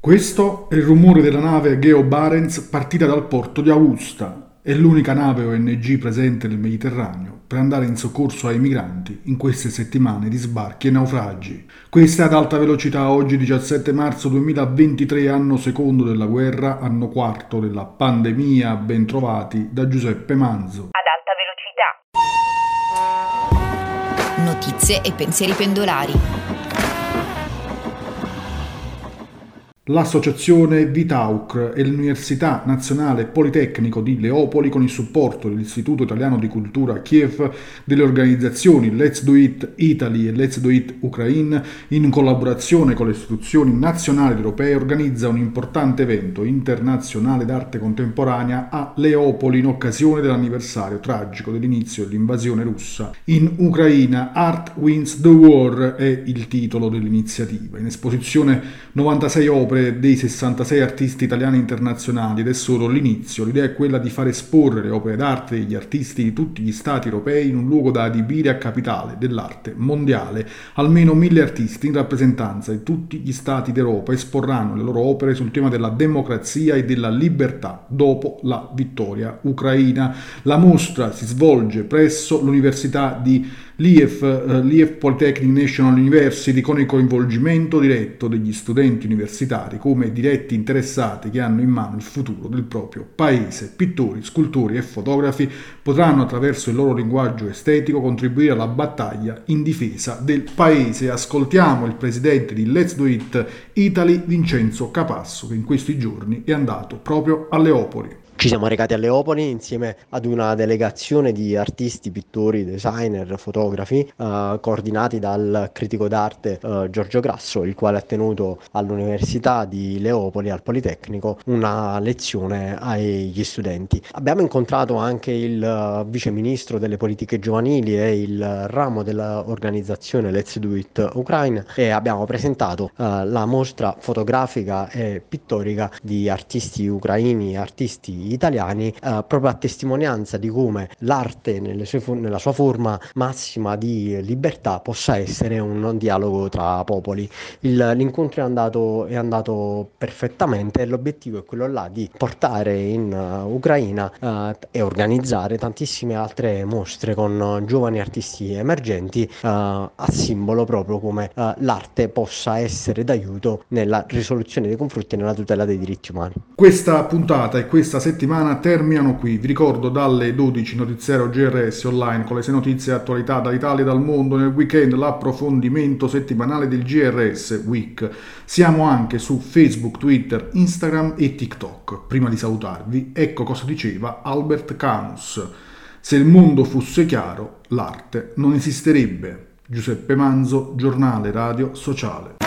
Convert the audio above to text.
Questo è il rumore della nave Geo Barents partita dal porto di Augusta. È l'unica nave ONG presente nel Mediterraneo per andare in soccorso ai migranti in queste settimane di sbarchi e naufragi. Questa è Ad Alta Velocità, oggi 17 marzo 2023, anno secondo della guerra, anno quarto della pandemia. Bentrovati da Giuseppe Manzo. Ad Alta Velocità. Notizie e pensieri pendolari. L'associazione Vitauc e l'Università Nazionale Politecnico di Leopoli, con il supporto dell'Istituto Italiano di Cultura Kiev, delle organizzazioni Let's Do It Italy e Let's Do It Ukraine, in collaborazione con le istituzioni nazionali ed europee, organizza un importante evento internazionale d'arte contemporanea a Leopoli in occasione dell'anniversario tragico dell'inizio dell'invasione russa in Ucraina. Art Wins the War è il titolo dell'iniziativa. In esposizione 96 opere dei 66 artisti italiani internazionali ed è solo l'inizio. L'idea è quella di far esporre le opere d'arte degli artisti di tutti gli stati europei in un luogo da adibire a capitale dell'arte mondiale. Almeno 1000 artisti in rappresentanza di tutti gli stati d'Europa esporranno le loro opere sul tema della democrazia e della libertà dopo la vittoria ucraina. La mostra si svolge presso l'Università di Lviv Polytechnic National University, con il coinvolgimento diretto degli studenti universitari come diretti interessati che hanno in mano il futuro del proprio paese. Pittori, scultori e fotografi potranno, attraverso il loro linguaggio estetico, contribuire alla battaglia in difesa del paese. Ascoltiamo il presidente di Let's Do It Italy, Vincenzo Capasso, che in questi giorni è andato proprio a Leopoli. Ci siamo recati a Leopoli insieme ad una delegazione di artisti, pittori, designer, fotografi, coordinati dal critico d'arte Giorgio Grasso, il quale ha tenuto all'Università di Leopoli, al Politecnico, una lezione agli studenti. Abbiamo incontrato anche il vice ministro delle politiche giovanili e il ramo dell'organizzazione Let's Do It Ukraine e abbiamo presentato la mostra fotografica e pittorica di artisti ucraini, artisti italiani, proprio a testimonianza di come l'arte nella sua forma massima di libertà possa essere un dialogo tra popoli. L'incontro è andato perfettamente e l'obiettivo è quello là di portare in Ucraina e organizzare tantissime altre mostre con giovani artisti emergenti, a simbolo proprio come l'arte possa essere d'aiuto nella risoluzione dei conflitti e nella tutela dei diritti umani. Questa puntata e questa settimana terminano qui. Vi ricordo dalle 12 notiziario GRS online con le 6 notizie e attualità dall'Italia e dal mondo. Nel weekend l'approfondimento settimanale del GRS Week. Siamo anche su Facebook, Twitter, Instagram e TikTok. Prima di salutarvi, ecco cosa diceva Albert Camus: se il mondo fosse chiaro, l'arte non esisterebbe. Giuseppe Manzo, Giornale Radio Sociale.